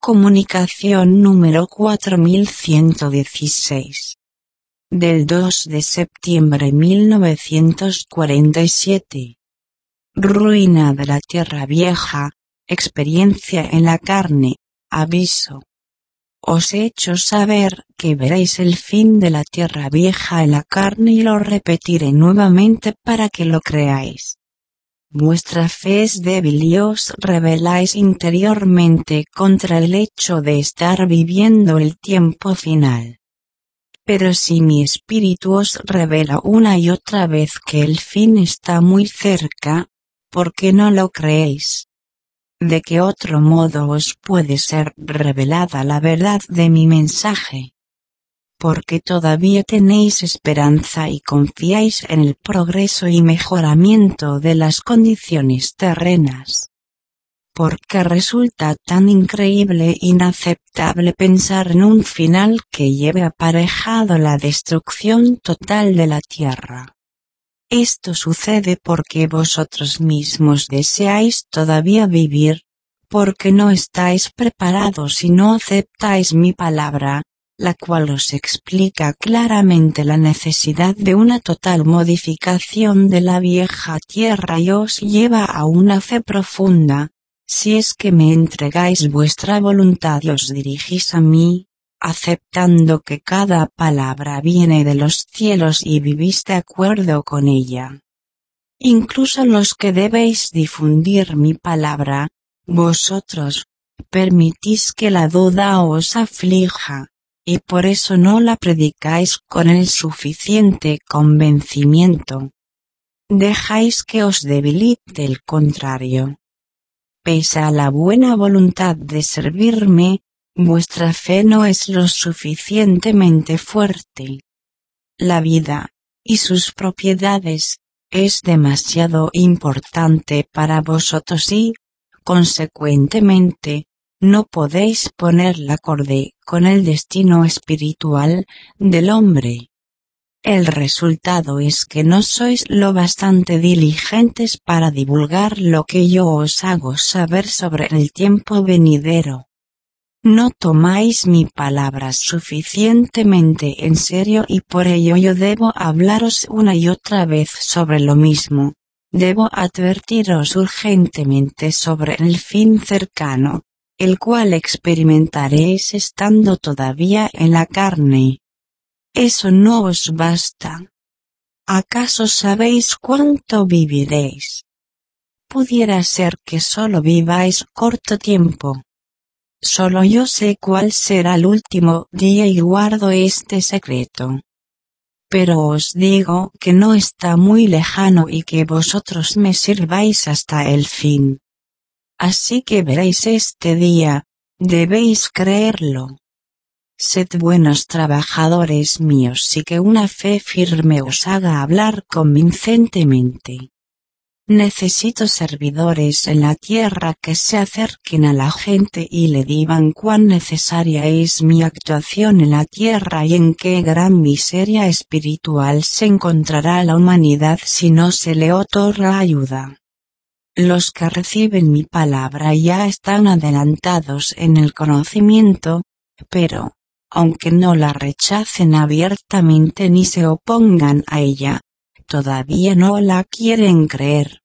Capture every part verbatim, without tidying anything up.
Comunicación número cuatro mil ciento dieciséis. Del dos de septiembre mil novecientos cuarenta y siete. Ruina de la Tierra Vieja, experiencia en la carne, aviso. Os he hecho saber que veréis el fin de la Tierra Vieja en la carne y lo repetiré nuevamente para que lo creáis. Vuestra fe es débil y os rebeláis interiormente contra el hecho de estar viviendo el tiempo final. Pero si mi espíritu os revela una y otra vez que el fin está muy cerca, ¿por qué no lo creéis? ¿De qué otro modo os puede ser revelada la verdad de mi mensaje? Porque todavía tenéis esperanza y confiáis en el progreso y mejoramiento de las condiciones terrenas. Porque resulta tan increíble e inaceptable pensar en un final que lleve aparejado la destrucción total de la tierra. Esto sucede porque vosotros mismos deseáis todavía vivir, porque no estáis preparados y no aceptáis mi palabra, la cual os explica claramente la necesidad de una total modificación de la vieja tierra y os lleva a una fe profunda, si es que me entregáis vuestra voluntad y os dirigís a mí, aceptando que cada palabra viene de los cielos y vivís de acuerdo con ella. Incluso los que debéis difundir mi palabra, vosotros, permitís que la duda os aflija, y por eso no la predicáis con el suficiente convencimiento. Dejáis que os debilite el contrario. Pese a la buena voluntad de servirme, vuestra fe no es lo suficientemente fuerte. La vida, y sus propiedades, es demasiado importante para vosotros y, consecuentemente, no podéis ponerla acorde con el destino espiritual del hombre. El resultado es que no sois lo bastante diligentes para divulgar lo que yo os hago saber sobre el tiempo venidero. No tomáis mi palabra suficientemente en serio y por ello yo debo hablaros una y otra vez sobre lo mismo. Debo advertiros urgentemente sobre el fin cercano, el cual experimentaréis estando todavía en la carne. Eso no os basta. ¿Acaso sabéis cuánto viviréis? Pudiera ser que solo viváis corto tiempo. Solo yo sé cuál será el último día y guardo este secreto. Pero os digo que no está muy lejano y que vosotros me sirváis hasta el fin. Así que veréis este día, debéis creerlo. Sed buenos trabajadores míos y que una fe firme os haga hablar convincentemente. Necesito servidores en la tierra que se acerquen a la gente y le digan cuán necesaria es mi actuación en la tierra y en qué gran miseria espiritual se encontrará la humanidad si no se le otorga ayuda. Los que reciben mi palabra ya están adelantados en el conocimiento, pero, aunque no la rechacen abiertamente ni se opongan a ella, todavía no la quieren creer.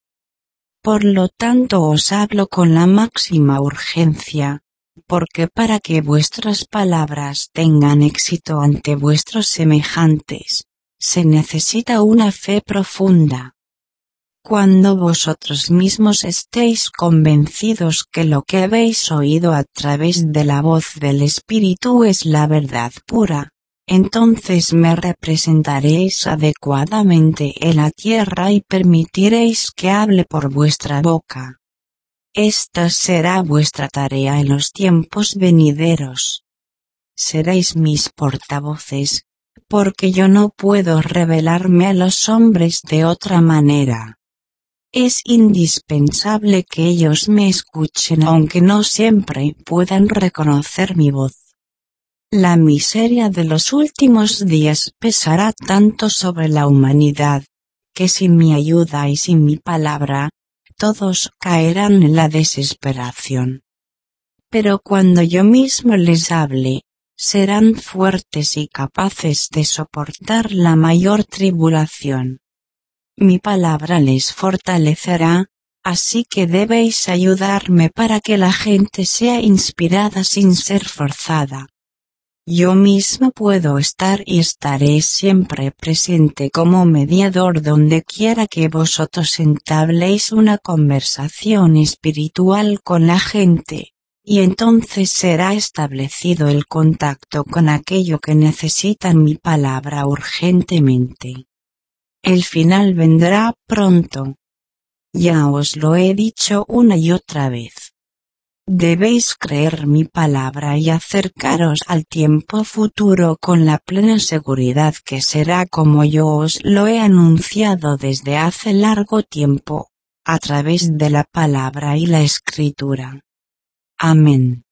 Por lo tanto os hablo con la máxima urgencia, porque para que vuestras palabras tengan éxito ante vuestros semejantes, se necesita una fe profunda. Cuando vosotros mismos estéis convencidos que lo que habéis oído a través de la voz del Espíritu es la verdad pura, entonces me representaréis adecuadamente en la tierra y permitiréis que hable por vuestra boca. Esta será vuestra tarea en los tiempos venideros. Seréis mis portavoces, porque yo no puedo revelarme a los hombres de otra manera. Es indispensable que ellos me escuchen aunque no siempre puedan reconocer mi voz. La miseria de los últimos días pesará tanto sobre la humanidad, que sin mi ayuda y sin mi palabra, todos caerán en la desesperación. pero cuando yo mismo les hable, serán fuertes y capaces de soportar la mayor tribulación. Mi palabra les fortalecerá, así que debéis ayudarme para que la gente sea inspirada sin ser forzada. Yo mismo puedo estar y estaré siempre presente como mediador donde quiera que vosotros entabléis una conversación espiritual con la gente, y entonces será establecido el contacto con aquello que necesitan mi palabra urgentemente. El final vendrá pronto. Ya os lo he dicho una y otra vez. Debéis creer mi palabra y acercaros al tiempo futuro con la plena seguridad que será como yo os lo he anunciado desde hace largo tiempo, a través de la palabra y la escritura. Amén.